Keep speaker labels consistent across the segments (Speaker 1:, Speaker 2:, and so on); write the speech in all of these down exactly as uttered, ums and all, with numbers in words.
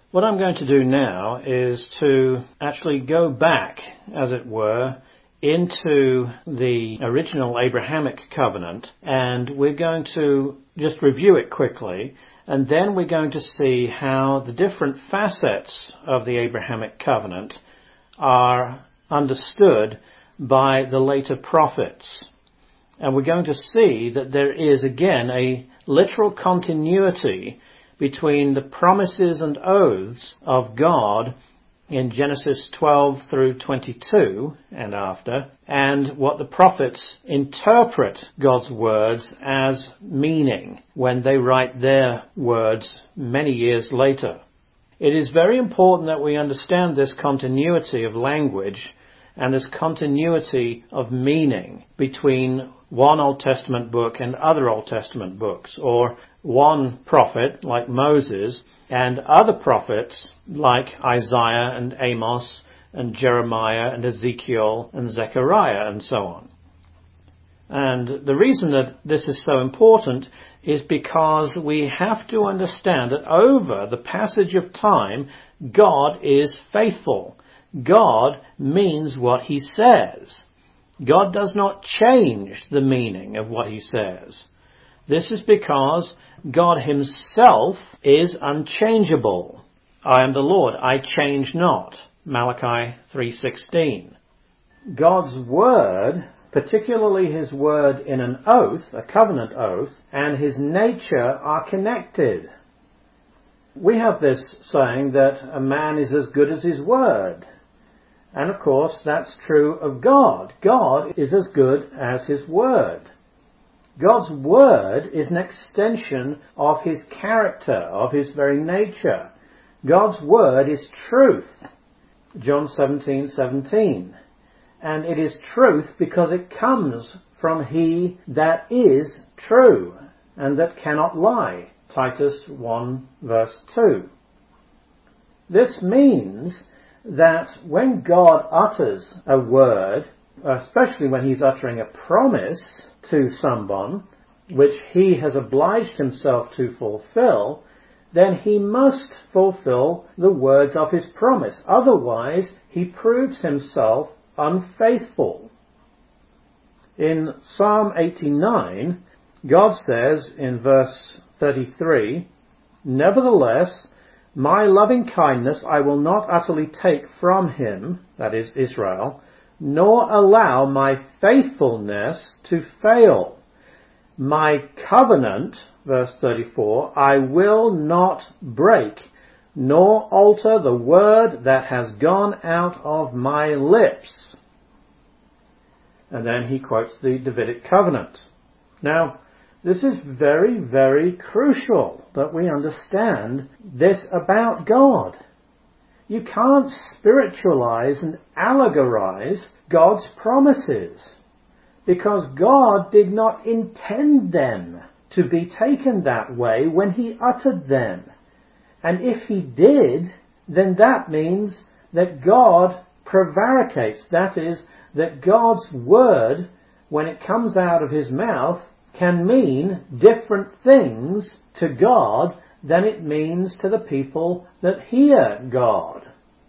Speaker 1: What I'm going to do now is to actually go back, as it were, into the original Abrahamic covenant, and we're going to just review it quickly, and then we're going to see how the different facets of the Abrahamic covenant are understood by the later prophets. And we're going to see that there is again a literal continuity between the promises and oaths of God in Genesis twelve through twenty-two and after, and what the prophets interpret God's words as meaning when they write their words many years later. It is very important that we understand this continuity of language and this continuity of meaning between one Old Testament book and other Old Testament books, or one prophet like Moses and other prophets like Isaiah and Amos and Jeremiah and Ezekiel and Zechariah and so on. And the reason that this is so important is because we have to understand that over the passage of time, God is faithful. God means what he says. God does not change the meaning of what he says. This is because God himself is unchangeable. I am the Lord, I change not. Malachi three sixteen. God's word, particularly his word in an oath, a covenant oath, and his nature are connected. We have this saying that a man is as good as his word. And of course, that's true of God. God is as good as his word. God's word is an extension of his character, of his very nature. God's word is truth. John seventeen seventeen. And it is truth because it comes from he that is true and that cannot lie. Titus one verse two. This means that when God utters a word, especially when he's uttering a promise to someone, which he has obliged himself to fulfill, then he must fulfill the words of his promise. Otherwise, he proves himself unfaithful. In Psalm eighty-nine, God says in verse thirty-three, "Nevertheless, my loving kindness I will not utterly take from him," that is Israel, "nor allow my faithfulness to fail. My covenant," verse thirty-four, "I will not break, nor alter the word that has gone out of my lips." And then he quotes the Davidic covenant. Now, this is very, very crucial that we understand this about God. You can't spiritualize and allegorize God's promises, because God did not intend them to be taken that way when he uttered them. And if he did, then that means that God prevaricates. That is, that God's word, when it comes out of his mouth, can mean different things to God than it means to the people that hear God.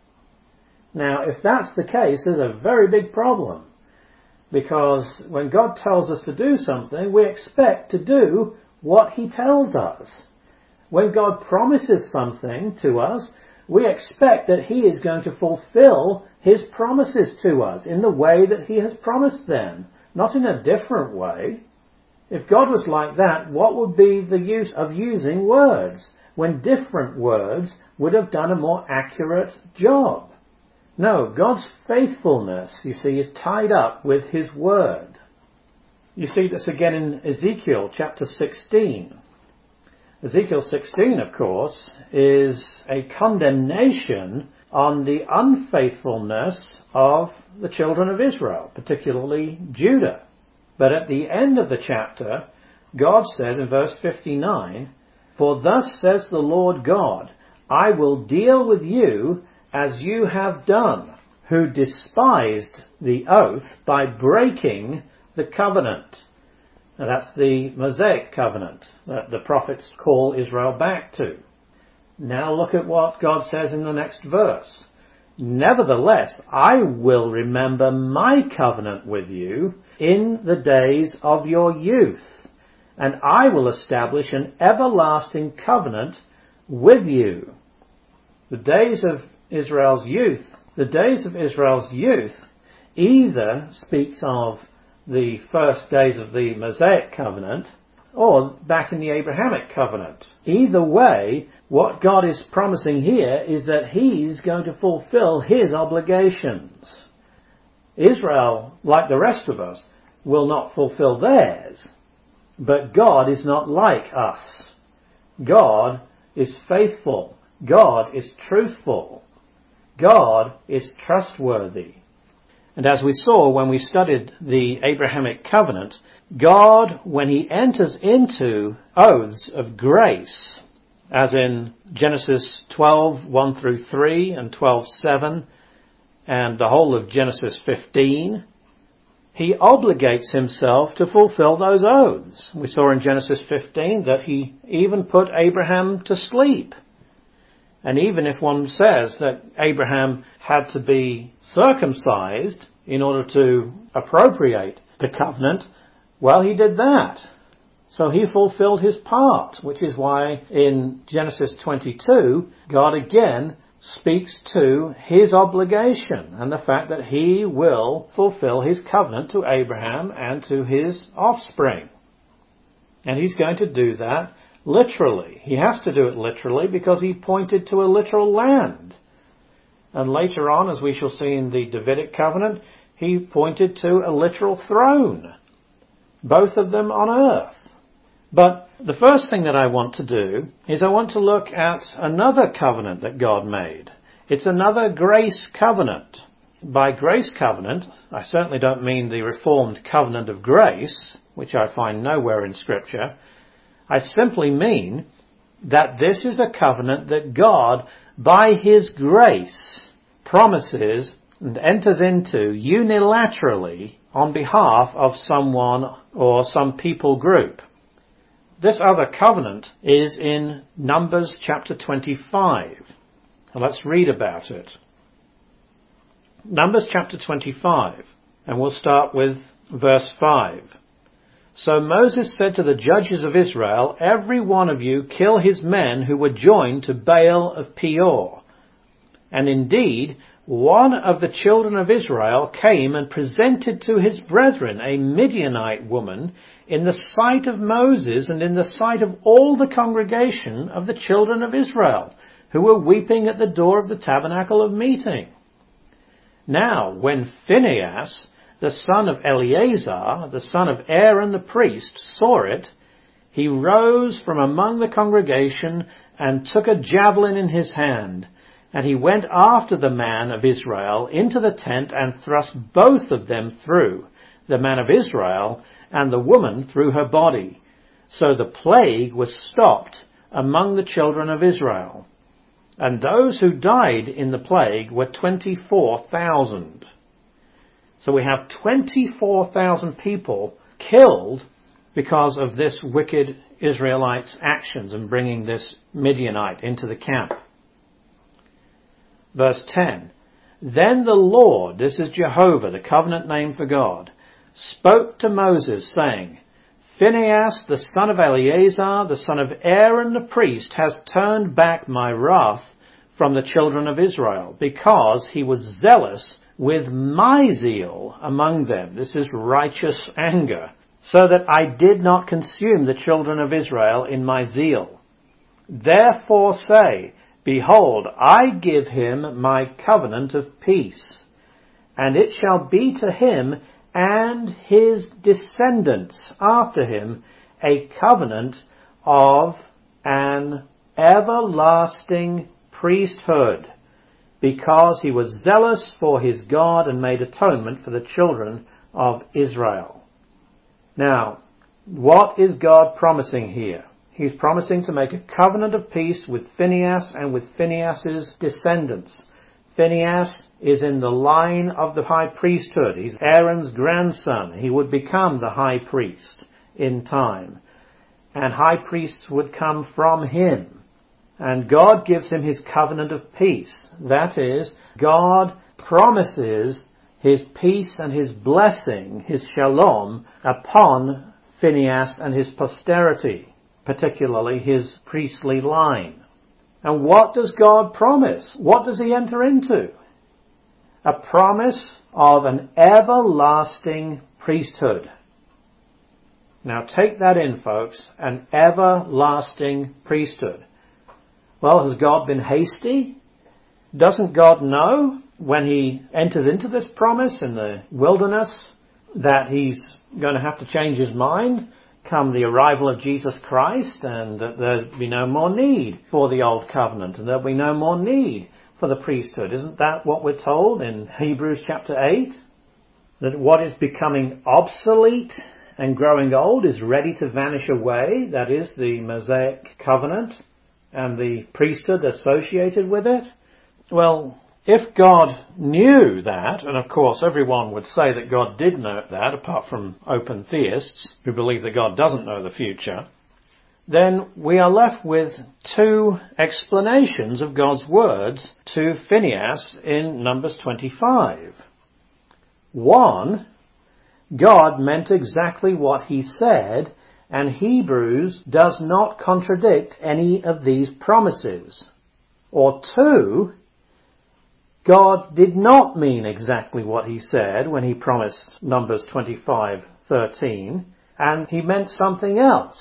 Speaker 1: Now, if that's the case, there's a very big problem. Because when God tells us to do something, we expect to do what he tells us. When God promises something to us, we expect that he is going to fulfill his promises to us in the way that he has promised them, not in a different way. If God was like that, what would be the use of using words when different words would have done a more accurate job? No, God's faithfulness, you see, is tied up with his word. You see this again in Ezekiel chapter sixteen. Ezekiel sixteen, of course, is a condemnation on the unfaithfulness of the children of Israel, particularly Judah. But at the end of the chapter, God says in verse fifty-nine, "For thus says the Lord God, I will deal with you as you have done, who despised the oath by breaking the covenant." Now that's the Mosaic covenant that the prophets call Israel back to. Now look at what God says in the next verse. Nevertheless, I will remember my covenant with you in the days of your youth, and I will establish an everlasting covenant with you. The days of Israel's youth, the days of Israel's youth either speaks of the first days of the Mosaic covenant or back in the Abrahamic covenant. Either way, what God is promising here is that He's going to fulfill His obligations. Israel, like the rest of us, will not fulfill theirs. But God is not like us. God is faithful. God is truthful. God is trustworthy. And as we saw when we studied the Abrahamic covenant, God, when He enters into oaths of grace, as in Genesis twelve, one through three and twelve, seven, and the whole of Genesis fifteen, He obligates Himself to fulfill those oaths. We saw in Genesis fifteen that He even put Abraham to sleep. And even if one says that Abraham had to be circumcised in order to appropriate the covenant, well, he did that. So he fulfilled his part, which is why in Genesis twenty-two, God again speaks to His obligation and the fact that He will fulfill His covenant to Abraham and to his offspring. And He's going to do that literally. He has to do it literally because He pointed to a literal land. And later on, as we shall see in the Davidic covenant, He pointed to a literal throne, both of them on earth. But the first thing that I want to do is I want to look at another covenant that God made. It's another grace covenant. By grace covenant, I certainly don't mean the Reformed covenant of grace, which I find nowhere in Scripture. I simply mean that this is a covenant that God, by His grace, promises and enters into unilaterally on behalf of someone or some people group. This other covenant is in Numbers chapter twenty-five. Let's read about it. Numbers chapter twenty-five, and we'll start with verse five. So Moses said to the judges of Israel, every one of you kill his men who were joined to Baal of Peor. And indeed, one of the children of Israel came and presented to his brethren a Midianite woman in the sight of Moses and in the sight of all the congregation of the children of Israel, who were weeping at the door of the tabernacle of meeting. Now, when Phinehas, the son of Eleazar, the son of Aaron the priest, saw it, he rose from among the congregation and took a javelin in his hand. And he went after the man of Israel into the tent and thrust both of them through, the man of Israel and the woman through her body. So the plague was stopped among the children of Israel. And those who died in the plague were twenty-four thousand. So we have twenty-four thousand people killed because of this wicked Israelites' actions in bringing this Midianite into the camp. Verse ten. Then the Lord, this is Jehovah, the covenant name for God, spoke to Moses, saying, Phinehas, the son of Eleazar, the son of Aaron the priest, has turned back my wrath from the children of Israel, because he was zealous with my zeal among them. This is righteous anger, so that I did not consume the children of Israel in my zeal. Therefore say, Behold, I give him my covenant of peace, and it shall be to him and his descendants after him a covenant of an everlasting priesthood, because he was zealous for his God and made atonement for the children of Israel. Now, what is God promising here? He's promising to make a covenant of peace with Phinehas and with Phinehas's descendants. Phinehas is in the line of the high priesthood. He's Aaron's grandson. He would become the high priest in time. And high priests would come from him. And God gives him his covenant of peace. That is, God promises his peace and his blessing, his shalom, upon Phinehas and his posterity, particularly his priestly line. And what does God promise? What does he enter into? A promise of an everlasting priesthood. Now take that in, folks, an everlasting priesthood. Well, has God been hasty? Doesn't God know when he enters into this promise in the wilderness that he's going to have to change his mind come the arrival of Jesus Christ, and that there'll be no more need for the old covenant, and there'll be no more need for the priesthood? Isn't that what we're told in Hebrews chapter eight? That what is becoming obsolete and growing old is ready to vanish away. That is the Mosaic covenant and the priesthood associated with it. Well, if God knew that, and of course everyone would say that God did know that, apart from open theists who believe that God doesn't know the future, then we are left with two explanations of God's words to Phinehas in Numbers twenty-five. One, God meant exactly what he said, and Hebrews does not contradict any of these promises. Or two, God did not mean exactly what he said when he promised Numbers twenty-five thirteen, and he meant something else.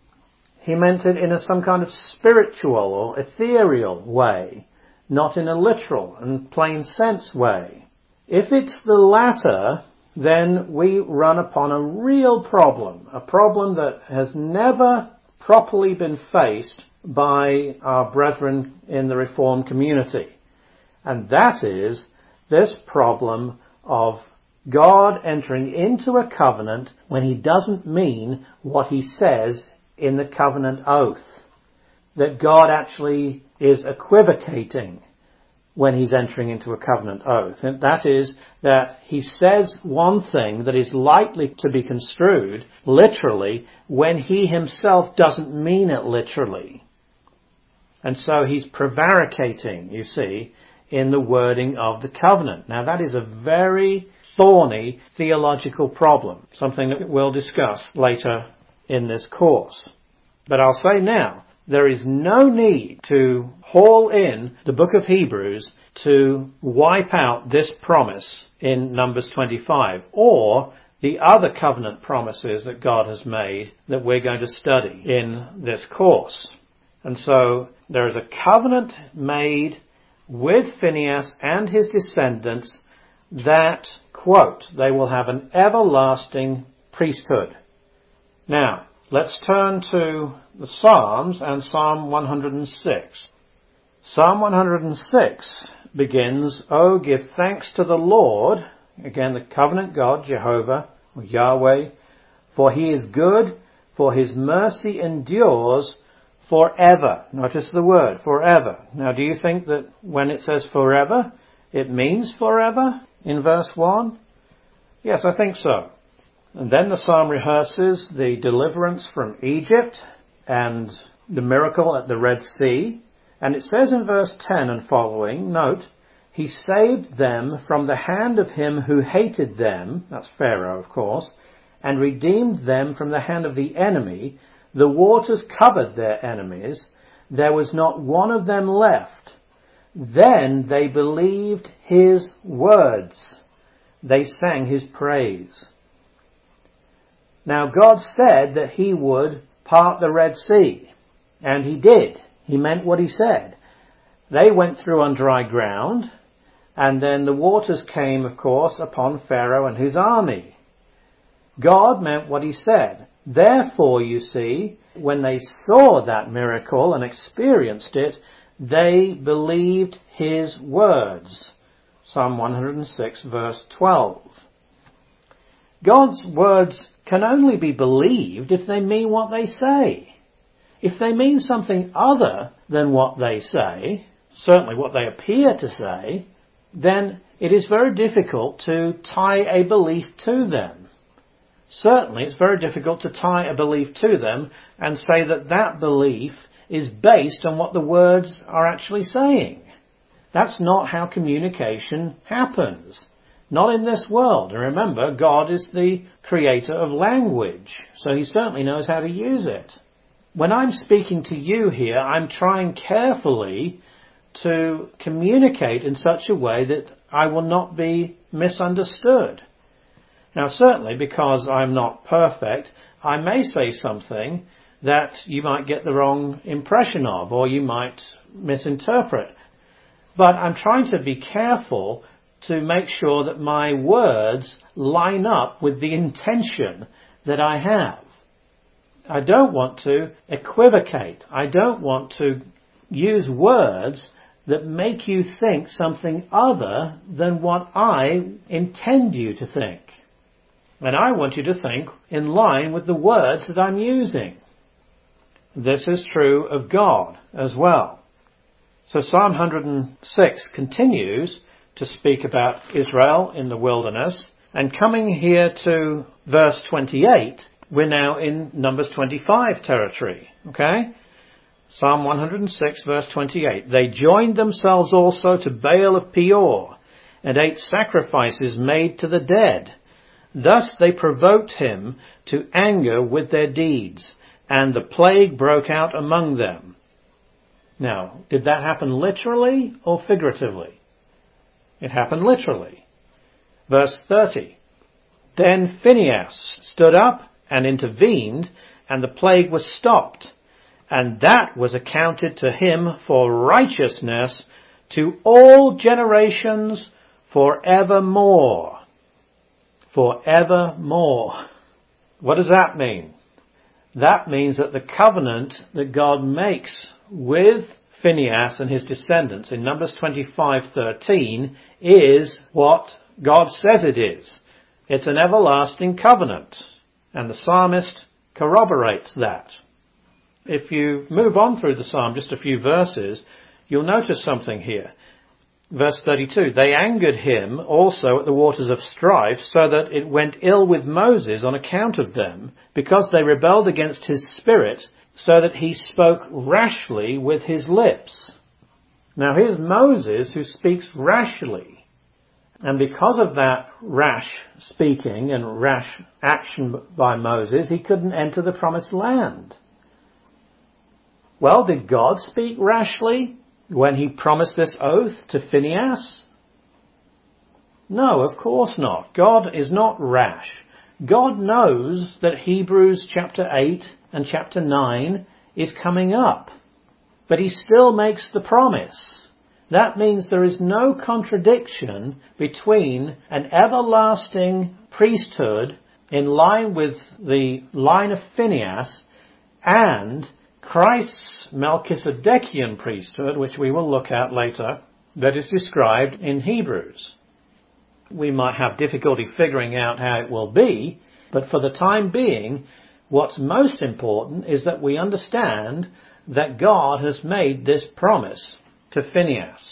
Speaker 1: He meant it in a, some kind of spiritual or ethereal way, not in a literal and plain sense way. If it's the latter, then we run upon a real problem, a problem that has never properly been faced by our brethren in the Reformed community. And that is this problem of God entering into a covenant when he doesn't mean what he says in the covenant oath. That God actually is equivocating when he's entering into a covenant oath. And that is that he says one thing that is likely to be construed literally when he himself doesn't mean it literally. And so he's prevaricating, you see, in the wording of the covenant. Now that is a very thorny theological problem, something that we'll discuss later in this course. But I'll say now, there is no need to haul in the book of Hebrews to wipe out this promise in Numbers twenty-five or the other covenant promises that God has made that we're going to study in this course. And so there is a covenant made with Phinehas and his descendants that, quote, they will have an everlasting priesthood. Now, let's turn to the Psalms and Psalm one hundred six. Psalm one hundred six begins, "Oh, give thanks to the Lord," again the covenant God, Jehovah, or Yahweh, "for he is good, for his mercy endures forever." Notice the word, forever. Now, do you think that when it says forever, it means forever in verse one? Yes, I think so. And then the psalm rehearses the deliverance from Egypt and the miracle at the Red Sea. And it says in verse ten and following, note, "He saved them from the hand of him who hated them," that's Pharaoh, of course, "and redeemed them from the hand of the enemy. The waters covered their enemies. There was not one of them left. Then they believed his words. They sang his praise." Now God said that he would part the Red Sea. And he did. He meant what he said. They went through on dry ground. And then the waters came, of course, upon Pharaoh and his army. God meant what he said. Therefore, you see, when they saw that miracle and experienced it, they believed his words. Psalm one hundred six, verse twelve. God's words can only be believed if they mean what they say. If they mean something other than what they say, certainly what they appear to say, then it is very difficult to tie a belief to them. Certainly, it's very difficult to tie a belief to them and say that that belief is based on what the words are actually saying. That's not how communication happens. Not in this world. And remember, God is the creator of language, so he certainly knows how to use it. When I'm speaking to you here, I'm trying carefully to communicate in such a way that I will not be misunderstood. Now, certainly, because I'm not perfect, I may say something that you might get the wrong impression of, or you might misinterpret. But I'm trying to be careful to make sure that my words line up with the intention that I have. I don't want to equivocate. I don't want to use words that make you think something other than what I intend you to think. And I want you to think in line with the words that I'm using. This is true of God as well. So Psalm one hundred six continues to speak about Israel in the wilderness. And coming here to verse twenty-eight, we're now in Numbers twenty-five territory. Okay? Psalm one hundred six verse twenty-eight. They joined themselves also to Baal of Peor, and ate sacrifices made to the dead. Thus they provoked him to anger with their deeds, and the plague broke out among them. Now, did that happen literally or figuratively? It happened literally. Verse thirty. Then Phinehas stood up and intervened, and the plague was stopped. And that was accounted to him for righteousness to all generations forevermore. Forevermore. What does that mean? That means that the covenant that God makes with Phinehas and his descendants in Numbers twenty-five thirteen is what God says it is. It's an everlasting covenant. And the psalmist corroborates that. If you move on through the psalm just a few verses, you'll notice something here. Verse thirty-two, they angered him also at the waters of strife, so that it went ill with Moses on account of them, because they rebelled against his spirit, so that he spoke rashly with his lips. Now here's Moses who speaks rashly. And because of that rash speaking and rash action by Moses, he couldn't enter the promised land. Well, did God speak rashly when he promised this oath to Phinehas? No, of course not. God is not rash. God knows that Hebrews chapter eight and chapter nine is coming up. But he still makes the promise. That means there is no contradiction between an everlasting priesthood in line with the line of Phinehas and Christ's Melchizedekian priesthood, which we will look at later, that is described in Hebrews. We might have difficulty figuring out how it will be, but for the time being, what's most important is that we understand that God has made this promise to Phinehas.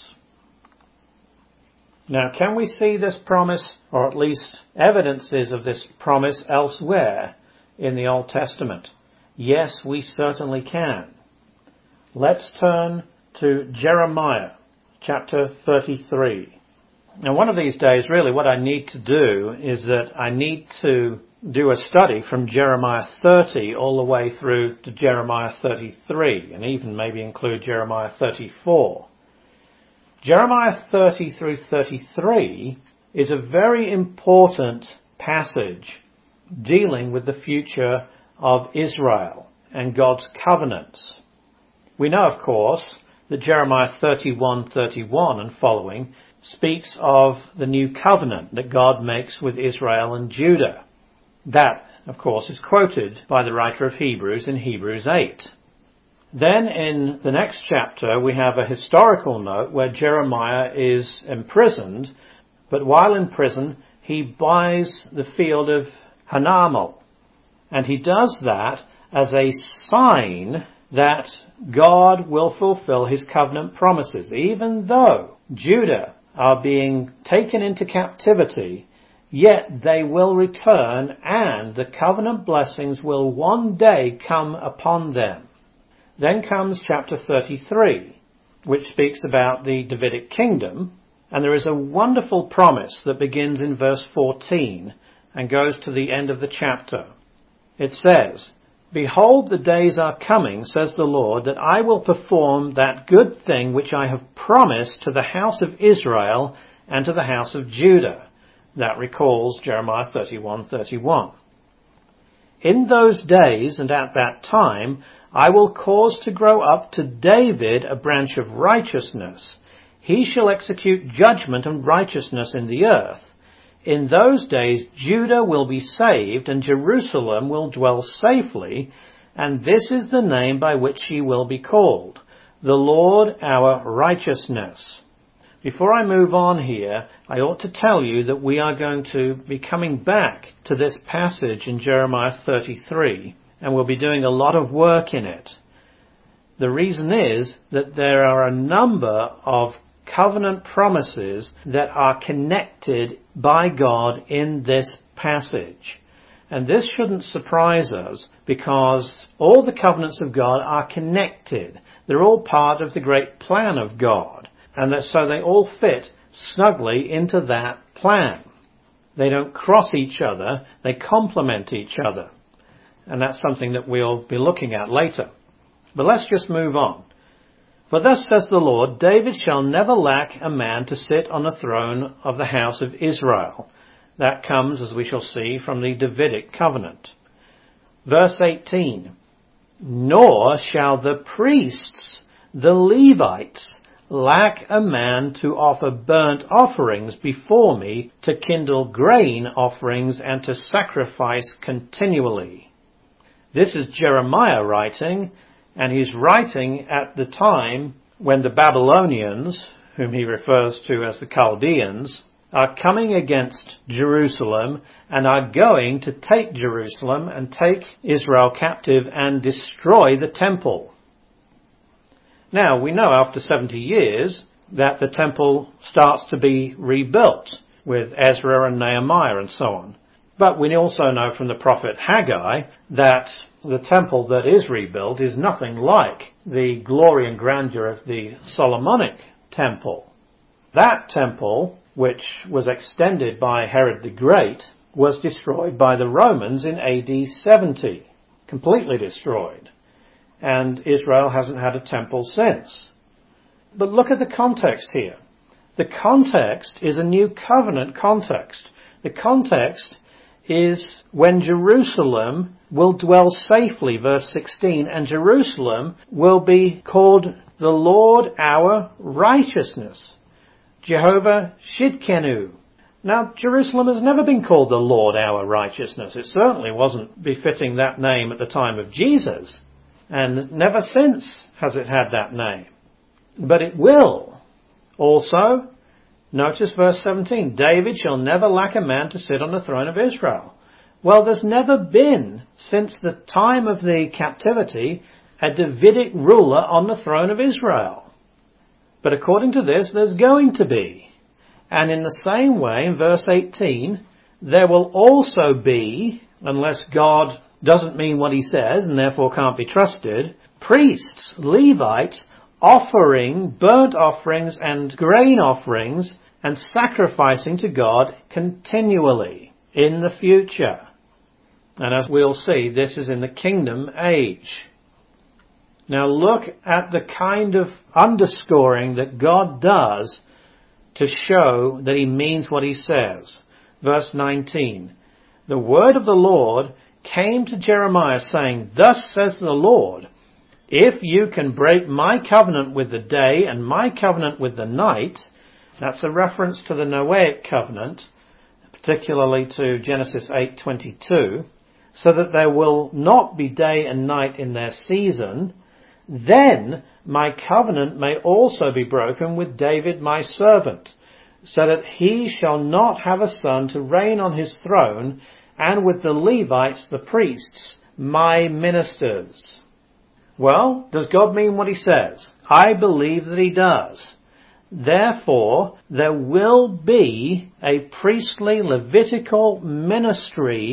Speaker 1: Now, can we see this promise, or at least evidences of this promise elsewhere in the Old Testament? Yes, we certainly can. Let's turn to Jeremiah chapter thirty-three. Now, one of these days, really, what I need to do is that I need to do a study from Jeremiah thirty all the way through to Jeremiah thirty-three, and even maybe include Jeremiah thirty-four. Jeremiah thirty through thirty-three is a very important passage dealing with the future of Israel and God's covenants. We know, of course, that Jeremiah thirty-one thirty-one and following speaks of the new covenant that God makes with Israel and Judah. That, of course, is quoted by the writer of Hebrews in Hebrews eight. Then in the next chapter we have a historical note where Jeremiah is imprisoned, but while in prison he buys the field of Hanamel. And he does that as a sign that God will fulfill his covenant promises. Even though Judah are being taken into captivity, yet they will return and the covenant blessings will one day come upon them. Then comes chapter thirty-three, which speaks about the Davidic kingdom, and there is a wonderful promise that begins in verse fourteen and goes to the end of the chapter. It says, "Behold, the days are coming, says the Lord, that I will perform that good thing which I have promised to the house of Israel and to the house of Judah." That recalls Jeremiah thirty-one thirty-one. "In those days and at that time, I will cause to grow up to David a branch of righteousness. He shall execute judgment and righteousness in the earth. In those days Judah will be saved, and Jerusalem will dwell safely, and this is the name by which she will be called, the Lord our righteousness." Before I move on here, I ought to tell you that we are going to be coming back to this passage in Jeremiah thirty-three, and we'll be doing a lot of work in it. The reason is that there are a number of covenant promises that are connected by God in this passage. And this shouldn't surprise us, because all the covenants of God are connected. They're all part of the great plan of God. And that, so they all fit snugly into that plan. They don't cross each other, they complement each other. And that's something that we'll be looking at later. But let's just move on. "For thus says the Lord, David shall never lack a man to sit on the throne of the house of Israel." That comes, as we shall see, from the Davidic covenant. Verse eighteen, "Nor shall the priests, the Levites, lack a man to offer burnt offerings before me, to kindle grain offerings, and to sacrifice continually." This is Jeremiah writing, and he's writing at the time when the Babylonians, whom he refers to as the Chaldeans, are coming against Jerusalem and are going to take Jerusalem and take Israel captive and destroy the temple. Now, we know after seventy years that the temple starts to be rebuilt with Ezra and Nehemiah and so on. But we also know from the prophet Haggai that the temple that is rebuilt is nothing like the glory and grandeur of the Solomonic temple. That temple, which was extended by Herod the Great, was destroyed by the Romans in A D seventy. Completely destroyed. And Israel hasn't had a temple since. But look at the context here. The context is a new covenant context. The context is when Jerusalem will dwell safely, verse sixteen, and Jerusalem will be called the Lord our righteousness, Jehovah Shidkenu. Now, Jerusalem has never been called the Lord our righteousness. It certainly wasn't befitting that name at the time of Jesus, and never since has it had that name. But it will. Also, notice verse seventeen, "David shall never lack a man to sit on the throne of Israel." Well, there's never been, since the time of the captivity, a Davidic ruler on the throne of Israel. But according to this, there's going to be. And in the same way, in verse eighteen, there will also be, unless God doesn't mean what he says and therefore can't be trusted, priests, Levites, offering burnt offerings and grain offerings and sacrificing to God continually in the future. And as we'll see, this is in the kingdom age. Now look at the kind of underscoring that God does to show that he means what he says. Verse nineteen, "The word of the Lord came to Jeremiah, saying, Thus says the Lord, if you can break my covenant with the day and my covenant with the night," that's a reference to the Noahic covenant, particularly to Genesis eight twenty-two, "so that there will not be day and night in their season, then my covenant may also be broken with David my servant, so that he shall not have a son to reign on his throne, and with the Levites, the priests, my ministers." Well, does God mean what he says? I believe that he does. Therefore, there will be a priestly Levitical ministry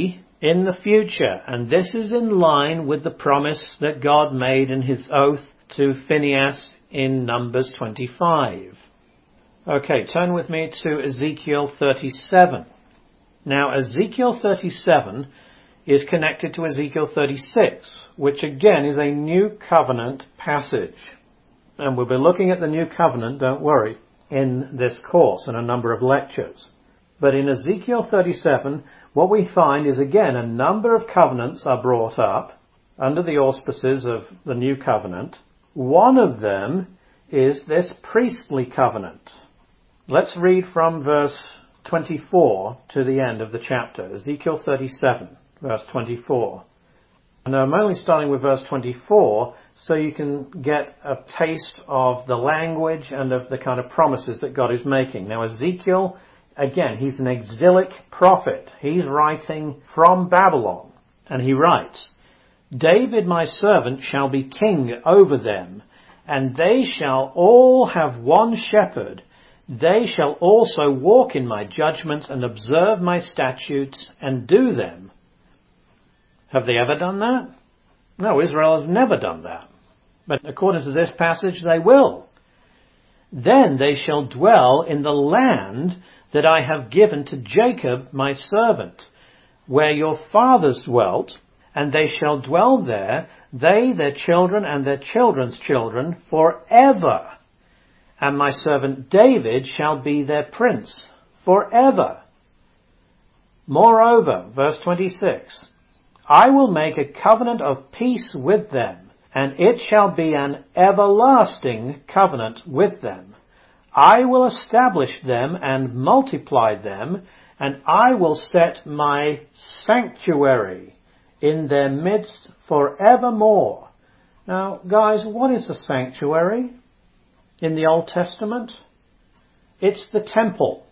Speaker 1: in the future. And this is in line with the promise that God made in his oath to Phinehas in Numbers twenty-five. Okay, turn with me to Ezekiel thirty-seven. Now, Ezekiel thirty-seven is connected to Ezekiel thirty-six, which again is a new covenant passage. And we'll be looking at the new covenant, don't worry, in this course and a number of lectures. But in Ezekiel thirty-seven, what we find is again a number of covenants are brought up under the auspices of the new covenant. One of them is this priestly covenant. Let's read from verse twenty-four to the end of the chapter. Ezekiel thirty-seven, verse twenty-four. And I'm only starting with verse twenty-four so you can get a taste of the language and of the kind of promises that God is making. Now Ezekiel, again, he's an exilic prophet. He's writing from Babylon. And he writes, David my servant shall be king over them, and they shall all have one shepherd. They shall also walk in my judgments and observe my statutes and do them. Have they ever done that? No, Israel has never done that. But according to this passage, they will. Then they shall dwell in the land that I have given to Jacob my servant, where your fathers dwelt, and they shall dwell there, they, their children, and their children's children, forever. And my servant David shall be their prince forever. Moreover, verse twenty-six, I will make a covenant of peace with them, and it shall be an everlasting covenant with them. I will establish them and multiply them, and I will set my sanctuary in their midst forevermore. Now, guys, what is a sanctuary in the Old Testament? It's the temple.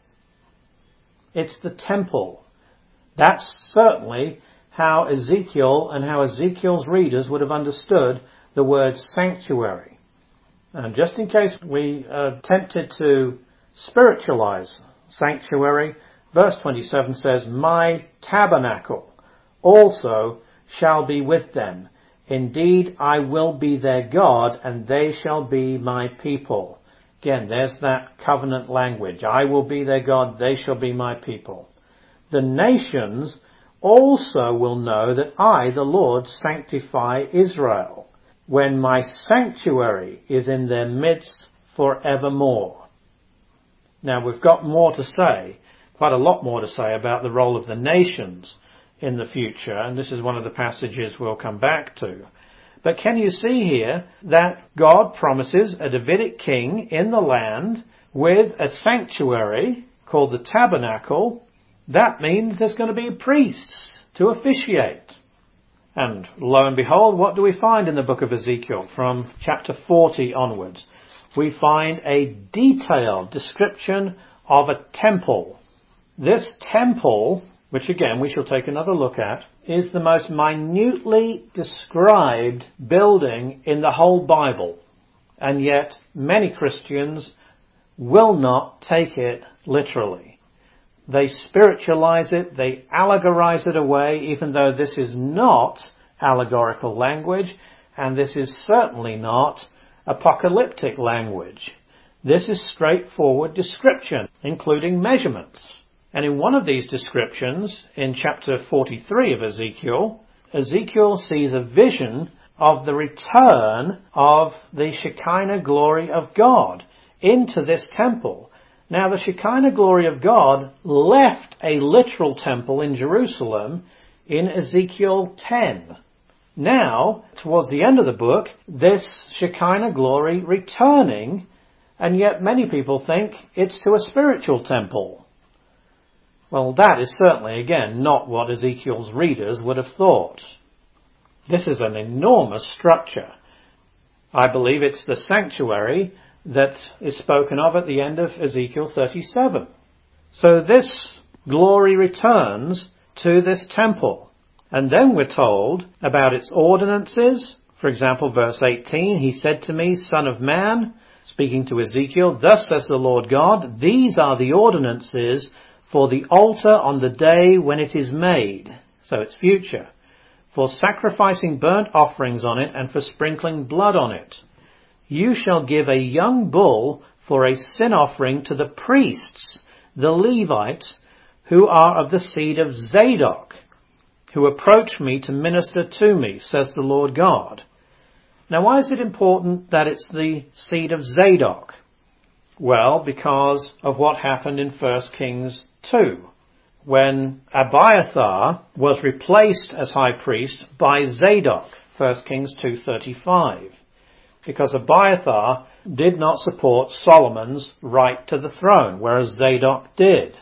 Speaker 1: It's the temple. That's certainly how Ezekiel and how Ezekiel's readers would have understood the word sanctuary. And just in case we are tempted to spiritualize sanctuary, verse twenty-seven says, my tabernacle also shall be with them. Indeed, I will be their God, and they shall be my people. Again, there's that covenant language. I will be their God, they shall be my people. The nations also will know that I, the Lord, sanctify Israel, when my sanctuary is in their midst forevermore. Now, we've got more to say, quite a lot more to say about the role of the nations in the future, and this is one of the passages we'll come back to. But can you see here that God promises a Davidic king in the land with a sanctuary called the tabernacle? That means there's going to be priests to officiate. And lo and behold, what do we find in the book of Ezekiel from chapter forty onwards? We find a detailed description of a temple. This temple, which again we shall take another look at, is the most minutely described building in the whole Bible. And yet many Christians will not take it literally. They spiritualize it, they allegorize it away, even though this is not allegorical language, and this is certainly not apocalyptic language. This is straightforward description, including measurements. And in one of these descriptions, in chapter forty-three of Ezekiel, Ezekiel sees a vision of the return of the Shekinah glory of God into this temple. Now, the Shekinah glory of God left a literal temple in Jerusalem in Ezekiel ten. Now, towards the end of the book, this Shekinah glory returning, and yet many people think it's to a spiritual temple. Well, that is certainly, again, not what Ezekiel's readers would have thought. This is an enormous structure. I believe it's the sanctuary that is spoken of at the end of Ezekiel thirty-seven. So this glory returns to this temple. And then we're told about its ordinances. For example, verse eighteen, he said to me, Son of man, speaking to Ezekiel, thus says the Lord God, these are the ordinances for the altar on the day when it is made. So it's future. For sacrificing burnt offerings on it and for sprinkling blood on it. You shall give a young bull for a sin offering to the priests, the Levites, who are of the seed of Zadok, who approach me to minister to me, says the Lord God. Now, why is it important that it's the seed of Zadok? Well, because of what happened in First Kings two, when Abiathar was replaced as high priest by Zadok, First Kings two thirty-five, because Abiathar did not support Solomon's right to the throne, whereas Zadok did.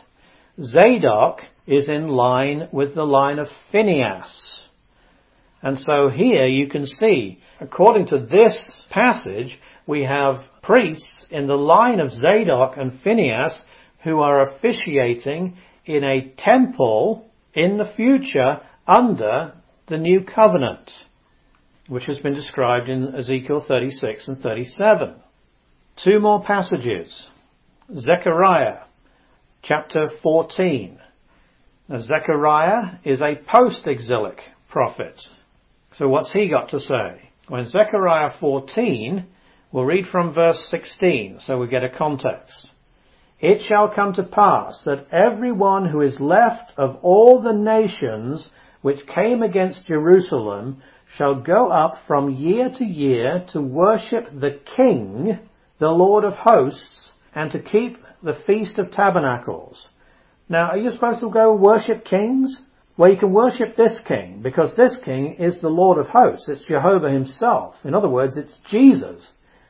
Speaker 1: Zadok is in line with the line of Phinehas. And so here you can see, according to this passage, we have priests in the line of Zadok and Phinehas who are officiating in a temple in the future under the new covenant, which has been described in Ezekiel thirty-six and thirty-seven. Two more passages. Zechariah chapter fourteen. Now, Zechariah is a post-exilic prophet. So what's he got to say? Well, in Zechariah fourteen, we'll read from verse sixteen, so we get a context. It shall come to pass that everyone who is left of all the nations which came against Jerusalem shall go up from year to year to worship the King, the Lord of hosts, and to keep the Feast of Tabernacles. Now, are you supposed to go worship kings? Well, you can worship this king, because this king is the Lord of hosts. It's Jehovah himself. In other words, it's Jesus.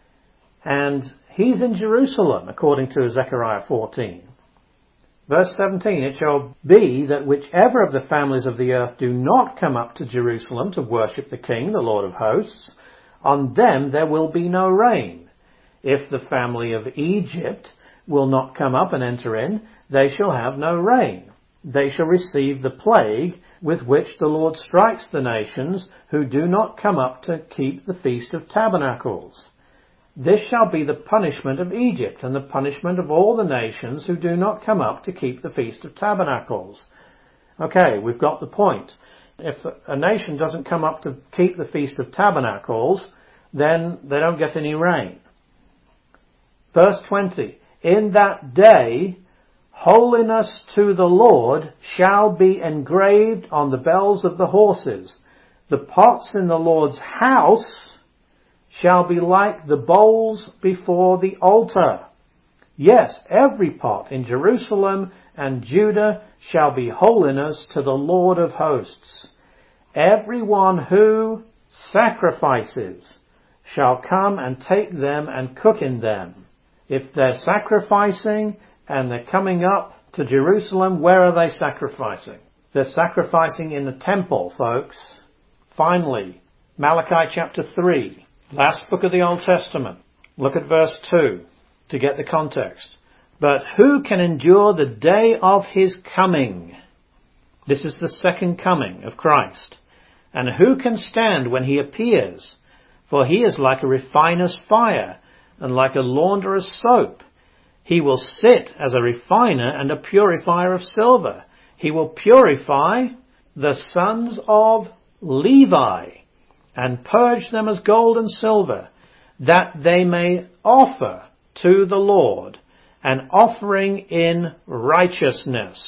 Speaker 1: And he's in Jerusalem, according to Zechariah fourteen. Verse seventeen, it shall be that whichever of the families of the earth do not come up to Jerusalem to worship the King, the Lord of hosts, on them there will be no rain. If the family of Egypt will not come up and enter in, they shall have no rain. They shall receive the plague with which the Lord strikes the nations who do not come up to keep the Feast of Tabernacles. This shall be the punishment of Egypt and the punishment of all the nations who do not come up to keep the Feast of Tabernacles. Okay, we've got the point. If a nation doesn't come up to keep the Feast of Tabernacles, then they don't get any rain. Verse twenty, in that day, holiness to the Lord shall be engraved on the bells of the horses. The pots in the Lord's house shall be like the bowls before the altar. Yes, every pot in Jerusalem and Judah shall be holiness to the Lord of hosts. Everyone who sacrifices shall come and take them and cook in them. If they're sacrificing and they're coming up to Jerusalem, where are they sacrificing? They're sacrificing in the temple, folks. Finally, Malachi chapter three, last book of the Old Testament. Look at verse two to get the context. But who can endure the day of his coming? This is the second coming of Christ. And who can stand when he appears? For he is like a refiner's fire and like a launderer's soap. He will sit as a refiner and a purifier of silver. He will purify the sons of Levi and purge them as gold and silver, that they may offer to the Lord an offering in righteousness.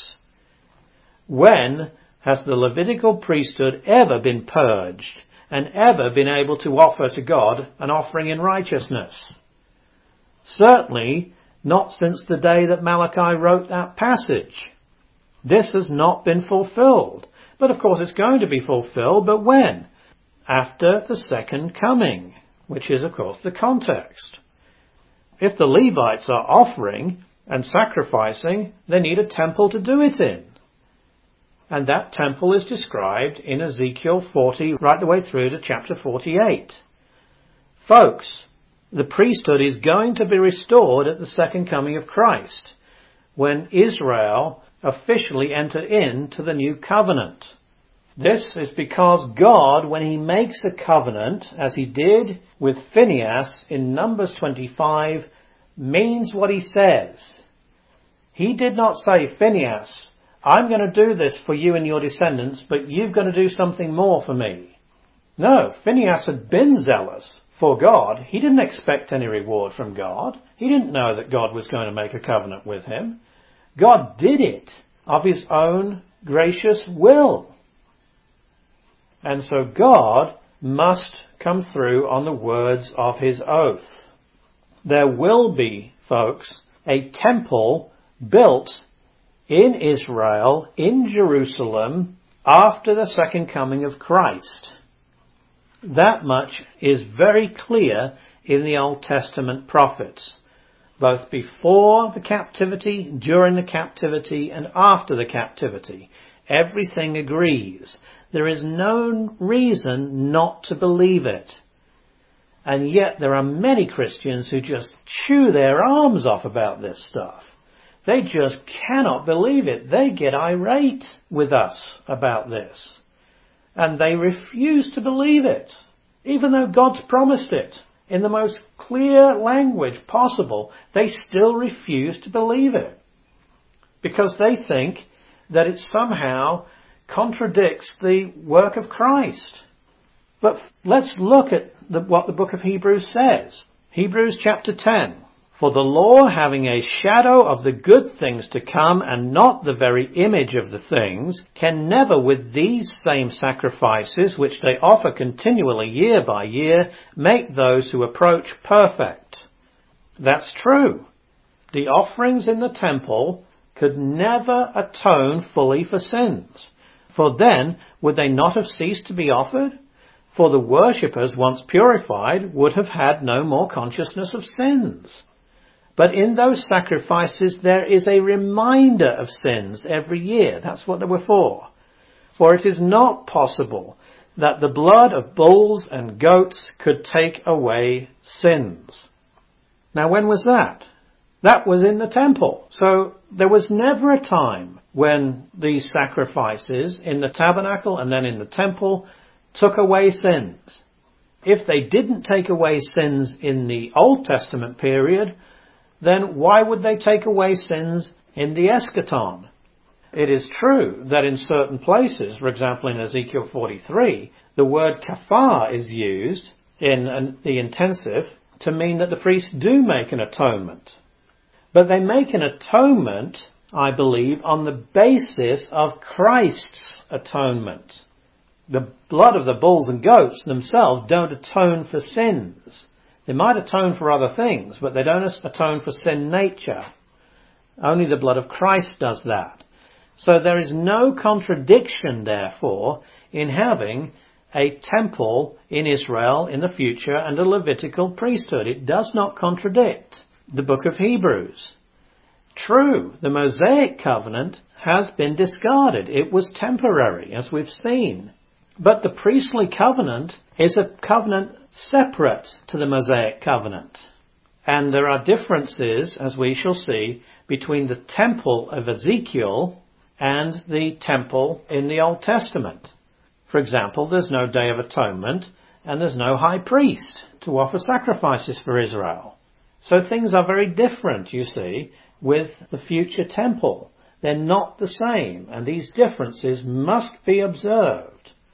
Speaker 1: When has the Levitical priesthood ever been purged and ever been able to offer to God an offering in righteousness? Certainly not since the day that Malachi wrote that passage. This has not been fulfilled. But of course it's going to be fulfilled, but when? After the second coming, which is of course the context. If the Levites are offering and sacrificing, they need a temple to do it in. And that temple is described in Ezekiel forty right the way through to chapter forty-eight. Folks, the priesthood is going to be restored at the second coming of Christ, when Israel officially enter into the new covenant. This is because God, when he makes a covenant, as he did with Phinehas in Numbers twenty-five, means what he says. He did not say, Phinehas, I'm going to do this for you and your descendants, but you've got to do something more for me. No, Phinehas had been zealous for God. He didn't expect any reward from God. He didn't know that God was going to make a covenant with him. God did it of his own gracious will. And so God must come through on the words of his oath. There will be, folks, a temple built in Israel, in Jerusalem, after the second coming of Christ. That much is very clear in the Old Testament prophets, both before the captivity, during the captivity, and after the captivity. Everything agrees. There is no reason not to believe it. And yet there are many Christians who just chew their arms off about this stuff. They just cannot believe it. They get irate with us about this. And they refuse to believe it, even though God's promised it in the most clear language possible. They still refuse to believe it because they think that it somehow contradicts the work of Christ. But let's look at the, what the book of Hebrews says. Hebrews chapter ten. For the law, having a shadow of the good things to come and not the very image of the things, can never with these same sacrifices, which they offer continually year by year, make those who approach perfect. That's true. The offerings in the temple could never atone fully for sins. For then, would they not have ceased to be offered? For the worshippers, once purified, would have had no more consciousness of sins. But in those sacrifices there is a reminder of sins every year. That's what they were for. For it is not possible that the blood of bulls and goats could take away sins. Now when was that? That was in the temple. So there was never a time when these sacrifices in the tabernacle and then in the temple took away sins. If they didn't take away sins in the Old Testament period, then why would they take away sins in the eschaton? It is true that in certain places, for example in Ezekiel forty-three, the word kafar is used in the intensive to mean that the priests do make an atonement. But they make an atonement, I believe, on the basis of Christ's atonement. The blood of the bulls and goats themselves don't atone for sins. They might atone for other things, but they don't atone for sin nature. Only the blood of Christ does that. So there is no contradiction, therefore, in having a temple in Israel in the future and a Levitical priesthood. It does not contradict the book of Hebrews. True, the Mosaic covenant has been discarded. It was temporary, as we've seen. But the priestly covenant is a covenant separate to the Mosaic covenant. And there are differences, as we shall see, between the temple of Ezekiel and the temple in the Old Testament. For example, there's no Day of Atonement and there's no high priest to offer sacrifices for Israel. So things are very different, you see, with the future temple. They're not the same, and these differences must be observed.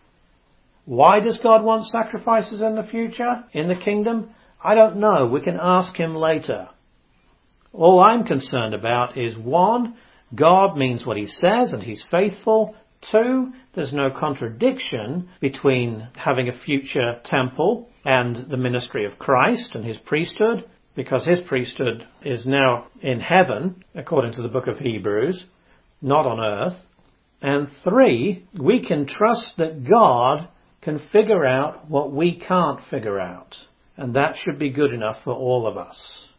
Speaker 1: Why does God want sacrifices in the future, in the kingdom? I don't know. We can ask him later. All I'm concerned about is, one, God means what he says and he's faithful. Two, there's no contradiction between having a future temple and the ministry of Christ and his priesthood, because his priesthood is now in heaven, according to the book of Hebrews, not on earth. And three, we can trust that God can figure out what we can't figure out. And that should be good enough for all of us.